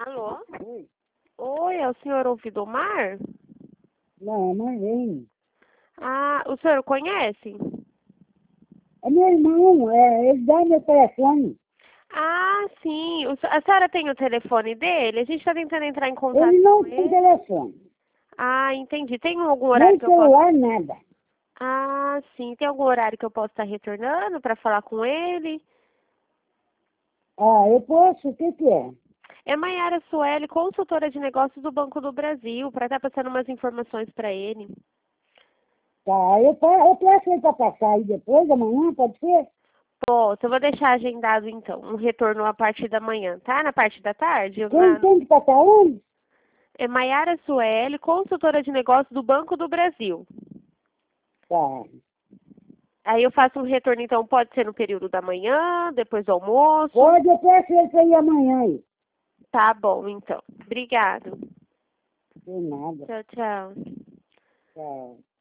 Alô? Oi. Oi, é o senhor Ouvidomar? Não, não vem. Ah, o senhor conhece? É meu irmão, ele dá meu telefone. Ah, sim. A senhora tem o telefone dele? A gente está tentando entrar em contato Ele com não tem ele. telefone. Ah, entendi. Tem algum horário Nem que eu posso... celular, nada. Ah, sim. Tem algum horário que eu posso estar retornando para falar com ele? Ah, eu posso, o que que é? É Maiara Sueli, consultora de negócios do Banco do Brasil, para estar passando umas informações para ele. Tá, eu peço ele para passar aí depois, amanhã, pode ser? Posso, eu vou deixar agendado então, um retorno a partir da manhã, tá? Na parte da tarde? Quem tem que passar onde? É Maiara Sueli, consultora de negócios do Banco do Brasil. Tá. Aí eu faço um retorno, então, pode ser no período da manhã, depois do almoço. Pode, eu peço ele para ir amanhã aí. Tá bom, então. Obrigado. Não tem nada. Tchau, tchau. Tá.